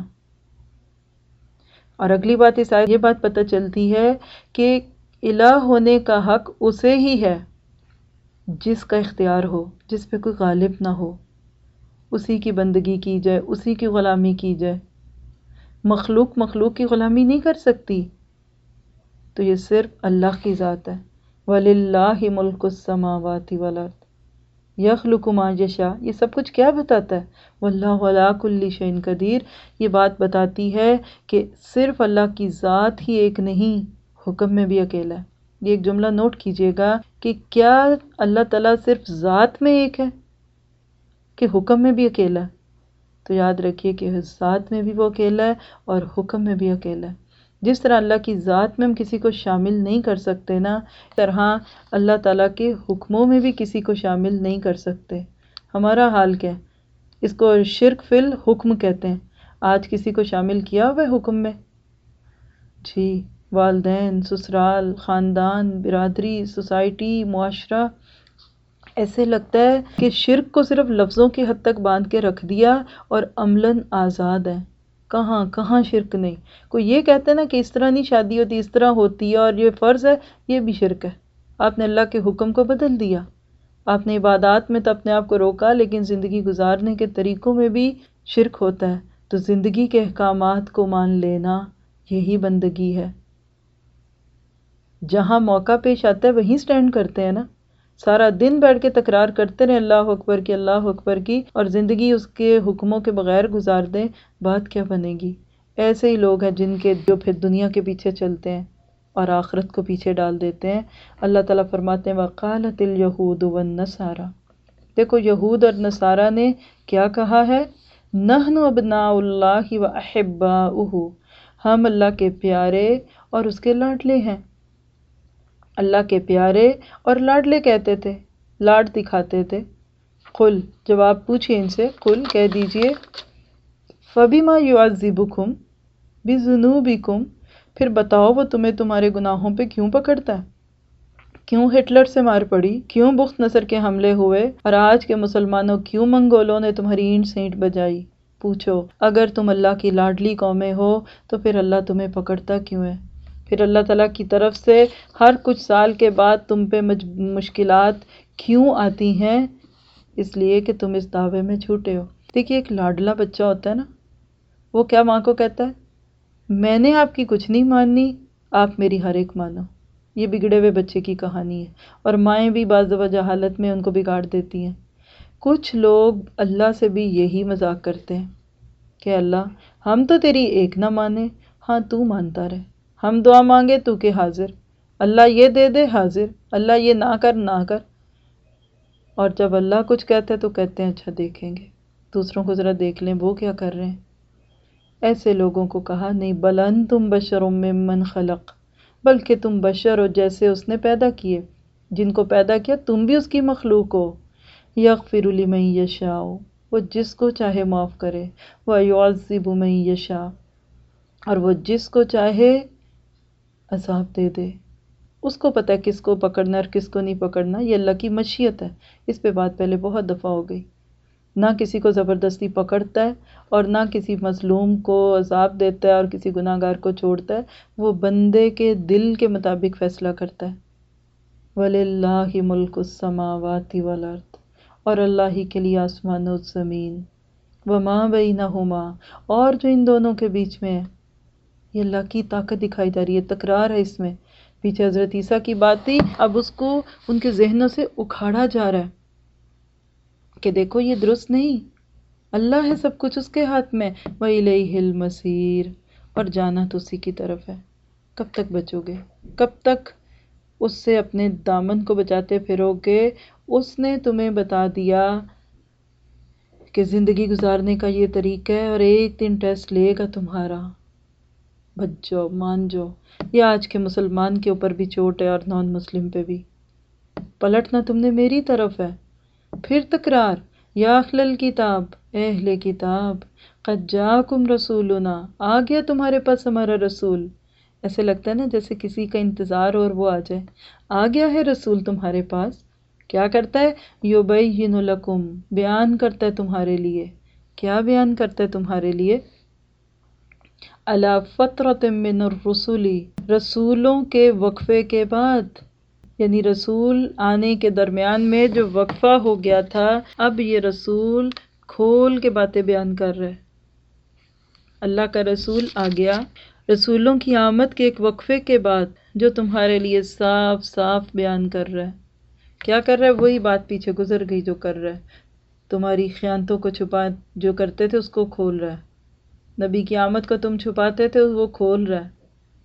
اور اگلی بات اس آیت یہ بات پتہ چلتی ہے کہ الہ ہونے کا حق اسے ہی ہے جس کا اختیار ہو، جس پہ کوئی غالب نہ ہو، اسی کی بندگی کی جائے، اسی کی غلامی کی جائے۔ مخلوق مخلوق کی غلامی نہیں کر سکتی، تو یہ صرف اللہ کی ذات ہے۔ وَلِلَّهِ مُلْكُ السَّمَاوَاتِ وَالْأَرْضِ يَخْلُقُ مَا يَشَاءُ، یہ سب کچھ کیا بتاتا ہے؟ وَاللَّهُ عَلَىٰ كُلِّ شَيْءٍ قَدِيرٌ، یہ بات بتاتی ہے کہ صرف اللہ کی ذات ہی ایک نہیں، حکم میں بھی اکیلا ہے۔ یہ ایک جملہ نوٹ کیجئے گا کہ کیا اللہ تعالیٰ صرف ذات میں ایک ہے کہ حکم میں بھی اکیلا ہے؟ تو یاد رکھیے کہ ذات میں بھی وہ اکیلا ہے اور حکم میں بھی اکیلا ہے۔ جس طرح اللہ کی ذات میں ہم کسی کو شامل نہیں کر سکتے نا، اس طرح اللہ تعالیٰ کے حکموں میں بھی کسی کو شامل نہیں کر سکتے۔ ہمارا حال کیا ہے؟ اس کو شرک فی الحکم کہتے ہیں۔ آج کسی کو شامل کیا ہوا ہے حکم میں؟ جی، والدین، سسرال، خاندان، برادری، سوسائٹی، معاشرہ۔ ایسے لگتا ہے کہ شرک کو صرف لفظوں کی حد تک باندھ کے رکھ دیا اور عملاً آزاد ہے۔ کہاں کہاں شرک نہیں۔ کوئی یہ کہتے ہیں نا کہ اس طرح نہیں شادی ہوتی، اس طرح ہوتی ہے اور یہ فرض ہے، یہ بھی شرک ہے۔ آپ نے اللہ کے حکم کو بدل دیا۔ آپ نے عبادات میں تو اپنے آپ کو روکا، لیکن زندگی گزارنے کے طریقوں میں بھی شرک ہوتا ہے۔ تو زندگی کے احکامات کو مان لینا یہی بندگی ہے۔ جہاں موقع پیش آتا ہے وہیں سٹینڈ کرتے ہیں نا۔ سارا دن بیٹھ کے تکرار کرتے رہے اللہ اکبر کی، اللہ اکبر کی، اور زندگی اس کے حکموں کے بغیر گزار دیں، بات کیا بنے گی؟ ایسے ہی لوگ ہیں جن کے جو پھر دنیا کے پیچھے چلتے ہیں اور آخرت کو پیچھے ڈال دیتے ہیں۔ اللہ تعالیٰ فرماتے ہیں وَقَالَتِ الْيَهُودُ وَالنَّصَارَى، دیکھو یہود اور نصارہ نے کیا کہا ہے؟ نَحْنُ أَبْنَاءُ اللَّهِ وَأَحِبَّاؤُهُ، ہم اللہ کے پیارے اور اس کے لاڈلے ہیں۔ اللہ کے پیارے اور لاڈلے کہتے تھے، لاڈ دکھاتے تھے۔ قل، جب آپ پوچھیں ان سے، قل کہہ دیجئے فَبِمَا يُعَذِّبُكُمْ بِذُنُوبِكُمْ، پھر بتاؤ وہ تمہیں تمہارے گناہوں پہ کیوں پکڑتا ہے؟ کیوں ہٹلر سے مار پڑی؟ کیوں بخت نصر کے حملے ہوئے؟ اور آج کے مسلمانوں کیوں منگولوں نے تمہاری اینٹ سینٹ بجائی؟ پوچھو، اگر تم اللہ کی لاڈلی قومیں ہو تو پھر اللہ تمہیں پکڑتا کیوں ہے؟ پھر اللہ تعالیٰ کی طرف سے ہر کچھ سال کے بعد تم پہ مشکلات کیوں آتی ہیں؟ اس لیے کہ تم اس دعوے میں جھوٹے ہو۔ دیکھیے ایک لاڈلا بچہ ہوتا ہے نا، وہ کیا ماں کو کہتا ہے؟ میں نے آپ کی کچھ نہیں ماننی، آپ میری ہر ایک مانو۔ یہ بگڑے ہوئے بچے کی کہانی ہے، اور مائیں بھی بعض دفعہ جہالت میں ان کو بگاڑ دیتی ہیں۔ کچھ لوگ اللہ سے بھی یہی مذاق کرتے ہیں کہ اللہ ہم تو تیری ایک نہ مانے، ہاں تو مانتا رہے، ہم دعا مانگے تو کہ حاضر، اللہ یہ دے دے حاضر، اللہ یہ نہ کر نہ کر۔ اور جب اللہ کچھ کہتے ہیں تو کہتے ہیں اچھا دیکھیں گے، دوسروں کو ذرا دیکھ لیں وہ کیا کر رہے ہیں۔ ایسے لوگوں کو کہا نہیں، بل انتم بشر ممن خلق، بلکہ تم بشر ہو جیسے اس نے پیدا کیے، جن کو پیدا کیا تم بھی اس کی مخلوق ہو۔ یغفر لمن یشاء، وہ جس کو چاہے معاف کرے، ویعذب من یشاء، اور وہ جس کو چاہے عذاب دے دے۔ اس کو پتہ ہے کس کو پکڑنا اور کس کو نہیں پکڑنا، یہ اللہ کی مشیت ہے۔ اس پہ بات پہلے بہت دفعہ ہو گئی۔ نہ کسی کو زبردستی پکڑتا ہے اور نہ کسی مظلوم کو عذاب دیتا ہے اور کسی گناہ گار کو چھوڑتا ہے، وہ بندے کے دل کے مطابق فیصلہ کرتا ہے۔ وَلِلَّهِ مُلْكُ السَّمَاوَاتِ وَالْأَرْضِ، اور اللہ ہی کے لیے آسمان و زمین، وَمَا بَيْنَهُمَا، اور جو ان دونوں کے بیچ میں ہے۔ یہ اللہ کی طاقت دکھائی جا رہی ہے، تکرار ہے اس میں۔ پیچھے حضرت عیسیٰ کی بات تھی، اب اس کو ان کے ذہنوں سے اکھاڑا جا رہا ہے کہ دیکھو یہ درست نہیں، اللہ ہے سب کچھ اس کے ہاتھ میں، وَإِلَيْهِ الْمَصِيرُ، اور جانا تو اسی کی طرف ہے۔ کب تک بچو گے؟ کب تک اس سے اپنے دامن کو بچاتے پھرو گے؟ اس نے تمہیں بتا دیا کہ زندگی گزارنے کا یہ طریقہ ہے اور ایک دن ٹیسٹ لے گا تمہارا، بچ جاؤ، مان جاؤ۔ یہ آج کے مسلمان کے اوپر بھی چوٹ ہے اور نان مسلم پہ بھی۔ پلٹنا تم نے میری طرف ہے۔ پھر تکرار، یا اہل الکتاب، اے اہل کتاب، قد جاءکم رسولنا، آ گیا تمہارے پاس ہمارا رسول۔ ایسے لگتا ہے نا جیسے کسی کا انتظار اور وہ آ جائے۔ آ گیا ہے رسول تمہارے پاس، کیا کرتا ہے؟ یبین لکم، بیان کرتا ہے تمہارے لیے. کیا بیان کرتا ہے تمہارے لیے؟ علی فترۃ من الرسل، رسولوں کے وقفے کے بعد، یعنی رسول آنے کے درمیان میں جو وقفہ ہو گیا تھا، اب یہ رسول کھول کے باتیں بیان کر رہے. اللہ کا رسول آ گیا، رسولوں کی آمد کے ایک وقفے کے بعد، جو تمہارے لیے صاف صاف بیان کر رہا ہے. کیا کر رہا ہے؟ وہی بات پیچھے گزر گئی جو کر رہا ہے. تمہاری خیانتوں کو چھپا جو کرتے تھے اس کو کھول رہا ہے. نبی کی آمد کو تم چھپاتے تھے وہ کھول رہا ہے.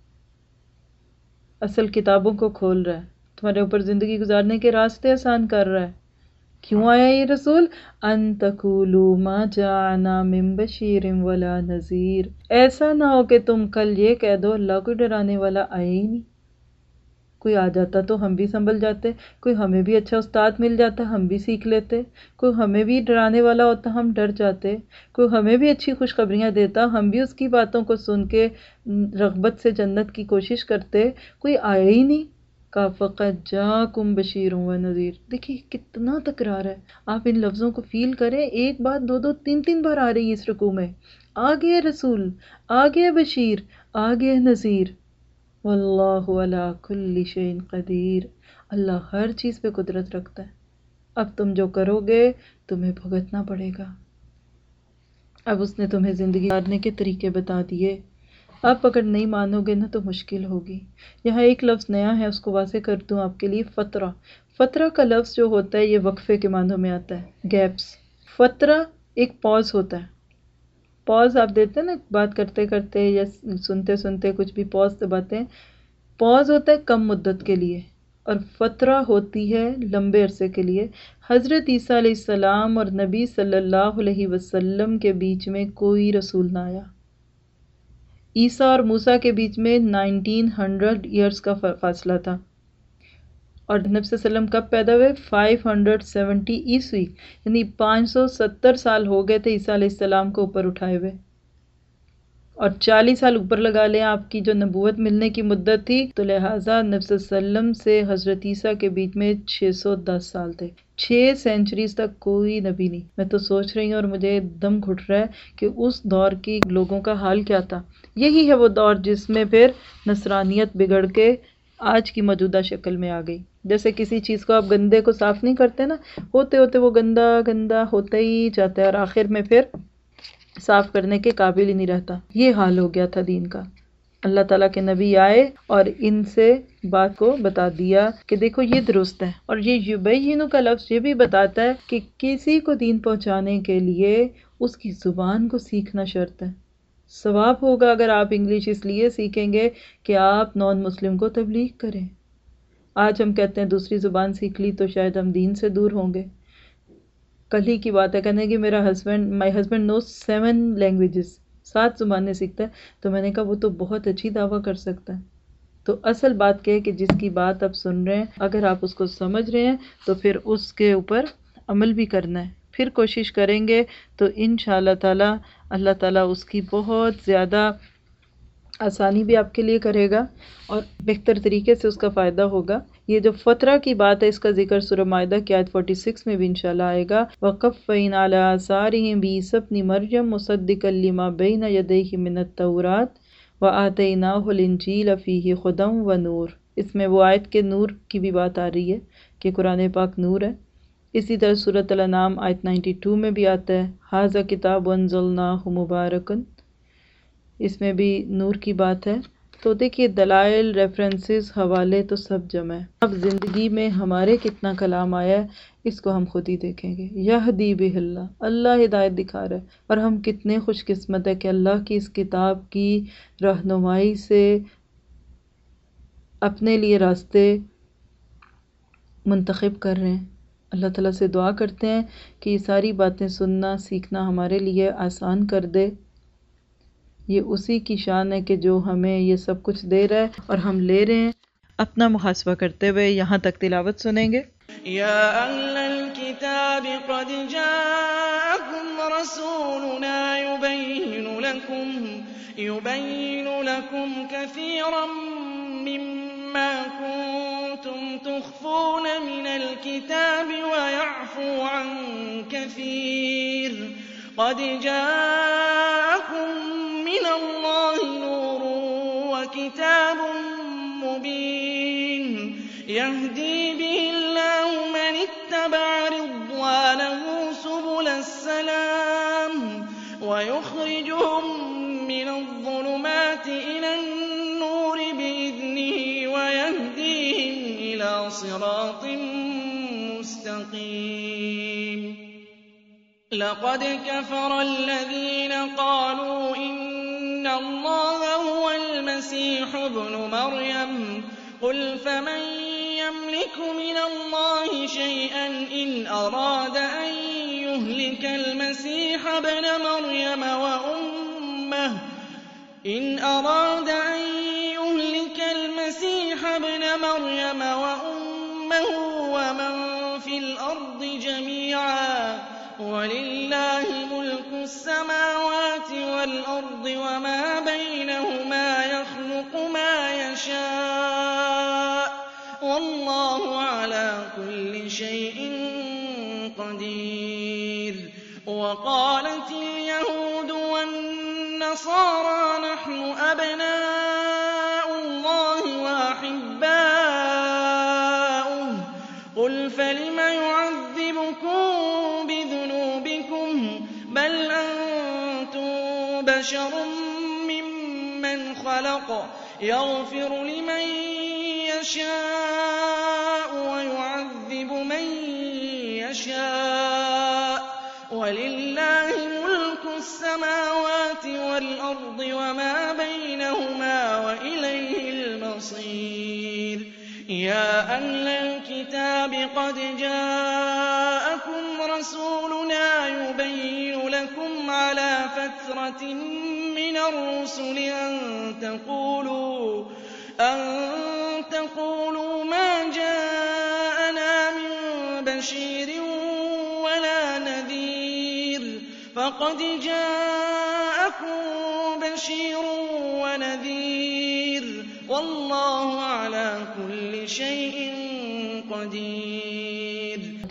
اصل کتابوں کو کھول رہا ہے. تمہارے اوپر زندگی گزارنے کے راستے آسان کر رہا ہے. کیوں آیا یہ رسول؟ ان تقولوا ما جاءنا من بشیر ولا نذیر، ایسا نہ ہو کہ تم کل یہ کہہ دو اللہ کوئی ڈرانے والا آئے ہی نہیں. کوئی آ جاتا تو ہم بھی سنبھل جاتے، کوئی ہمیں بھی اچھا استاد مل جاتا ہم بھی سیکھ لیتے، کوئی ہمیں بھی ڈرانے والا ہوتا ہم ڈر جاتے، کوئی ہمیں بھی اچھی خوشخبریاں دیتا ہم بھی اس کی باتوں کو سن کے رغبت سے جنت کی کوشش کرتے. کوئی آیا ہی نہیں. کا فقط جاکم بشیر و نذیر. دیکھیے کتنا تکرار ہے. آپ ان لفظوں کو فیل کریں، ایک بات دو دو تین تین بار آ رہی ہے اس رکوع میں. آ گیا رسول، آ گیا بشیر، آ گیا نذیر. واللہ علی کل شیء قدیر، اللہ ہر چیز پہ قدرت رکھتا ہے. اب تم جو کرو گے تمہیں بھگتنا پڑے گا. اب اس نے تمہیں زندگی گزارنے کے طریقے بتا دیے. اب اگر نہیں مانو گے نا تو مشکل ہوگی. یہاں ایک لفظ نیا ہے، اس کو واضح کر دوں آپ کے لیے. فترہ. فترہ کا لفظ جو ہوتا ہے یہ وقفے کے معنوں میں آتا ہے، گیپس. فترہ ایک پاز ہوتا ہے. پاز آپ دیتے ہیں نا بات کرتے کرتے یا سنتے سنتے کچھ بھی پاز دباتے ہیں. پاز ہوتا ہے کم مدت کے لیے اور فترہ ہوتی ہے لمبے عرصے کے لیے. حضرت عیسیٰ علیہ السلام اور نبی صلی اللہ علیہ وسلم کے بیچ میں کوئی رسول نہ آیا. عیسیٰ اور موسیٰ کے بیچ میں نائنٹین ہنڈریڈ ایئرز کا فاصلہ تھا. اور نبی صلی اللہ علیہ وسلم کب پیدا ہوئے؟ فائیو ہنڈریڈ سیونٹی عیسوی، یعنی پانچ سو ستر سال ہو گئے تھے عیسیٰ علیہ السلام کو اوپر اٹھائے ہوئے. اور چالیس سال اوپر لگا لیں آپ کی جو نبوت ملنے کی مدت تھی، تو لہٰذا نبی صلی اللہ علیہ وسلم سے حضرت عیسیٰ کے بیچ میں چھ سو دس سال تھے. چھ سینچریز تک کوئی نبی نہیں. میں تو سوچ رہی ہوں اور مجھے دم گھٹ رہا ہے کہ اس دور کی لوگوں کا حال کیا تھا. یہی ہے وہ دور جس میں پھر نصرانیت بگڑ کے آج کی موجودہ شکل میں آ گئی. جیسے کسی چیز کو آپ گندے کو صاف نہیں کرتے نا، ہوتے ہوتے وہ گندا گندا ہوتا ہی جاتا ہے اور آخر میں پھر صاف کرنے کے قابل ہی نہیں رہتا. یہ حال ہو گیا تھا دین کا. اللہ تعالیٰ کے نبی آئے اور ان سے بات کو بتا دیا کہ دیکھو یہ درست ہے. اور یہ یبین کا لفظ یہ بھی بتاتا ہے کہ کسی کو دین پہنچانے کے لیے اس کی زبان کو سیکھنا شرط ہے. ثواب ہوگا اگر آپ انگلش اس لیے سیکھیں گے کہ آپ نان مسلم کو تبلیغ کریں. آج ہم کہتے ہیں دوسری زبان سیکھ لی تو شاید ہم دین سے دور ہوں گے. کل ہی کی بات ہے، کہنے کہ میرا husband my husband knows seven languages, سات زبانیں سیکھتا ہے. تو میں نے کہا وہ تو بہت اچھی دعویٰ کر سکتا ہے. تو اصل بات کیا ہے کہ جس کی بات آپ سن رہے ہیں اگر آپ اس کو سمجھ رہے ہیں تو پھر اس کے اوپر عمل بھی کرنا ہے. پھر کوشش کریں گے تو انشاءاللہ تعالی اللہ تعالیٰ اس کی بہت زیادہ آسانی بھی آپ کے لیے کرے گا اور بہتر طریقے سے اس کا فائدہ ہوگا. یہ جو فترہ کی بات ہے اس کا ذکر سورہ مائدہ کی آیت چھیالیس میں بھی انشاءاللہ آئے گا. وَقَفَّيْنَا عَلَىٰ آثَارِهِم بِعِیسَىٰ ابْنِ مَرْیَمَ مُصَدِّقًا لِمَا بَیْنَ یَدَیْہِ مِنَ التَّوْرَاۃِ وَآتَیْنَاهُ الْإِنجِیلَ فِیہِ ھُدًى وَنُورٌ. اس میں وہ آیت کے نور کی بھی بات آ رہی ہے کہ قرآن پاک نور ہے. اسی طرح سورۃ الانعام آیت بانوے میں بھی آتا ہے ھذا کتاب انزلناہ مبارک، اس میں بھی نور کی بات ہے. تو دیکھیے دلائل، ریفرنسز، حوالے تو سب جمع ہے. اب زندگی میں ہمارے کتنا کلام آیا ہے اس کو ہم خود ہی دیکھیں گے. یہدی بہ اللہ، اللہ ہدایت دکھا رہا ہے. اور ہم کتنے خوش قسمت ہے کہ اللہ کی اس کتاب کی رہنمائی سے اپنے لیے راستے منتخب کر رہے ہیں. اللہ تعالیٰ سے دعا کرتے ہیں کہ یہ ساری باتیں سننا سیکھنا ہمارے لیے آسان کر دے. یہ اسی کی شان ہے کہ جو ہمیں یہ سب کچھ دے رہا ہے اور ہم لے رہے ہیں. اپنا محاسبہ کرتے ہوئے یہاں تک تلاوت سنیں گے. یا اہل الکتاب قد جاءکم رسولنا یبین لکم یبین لکم کثیرا مما کنتم تخفون من الکتاب الكتاب ويعفو عن كثير. قد جاءكم من الله نور وكتاب مبين يهدي به الله من اتبع رضوانه سبل السلام ويخرجهم من الظلمات إلى النور بإذنه ويهديهم إلى صراط مستقيم. لقد كفر الذين قالوا إن الله هو المسيح ابن مريم قل فمن يملك من الله شيئا إن أراد أن يهلك المسيح ابن مريم وأمه إن أراد أن يهلك المسيح ابن مريم وأمه ومن في الأرض جميعا ولله ملك السماوات والأرض وما بينهما يخلق ما يشاء والله على كل شيء قدير. وقالت اليهود والنصارى نحن أبناء الله وأحباؤه قل فلم يعذبكم بذنوبكم بل أنتم بشر ممن خلق يغفر لمن يشاء ويعذب من يشاء ولله ملك السماوات والأرض وما بينهما وإليه المصير. يا أهل الكتاب قد جاءكم رسولنا يبين لكم على فترة من الرسل أن تقولوا أن تقولوا ما جاءنا من بشير ولا نذير فقد جاءكم بشير ونذير والله على كل شيء قدير.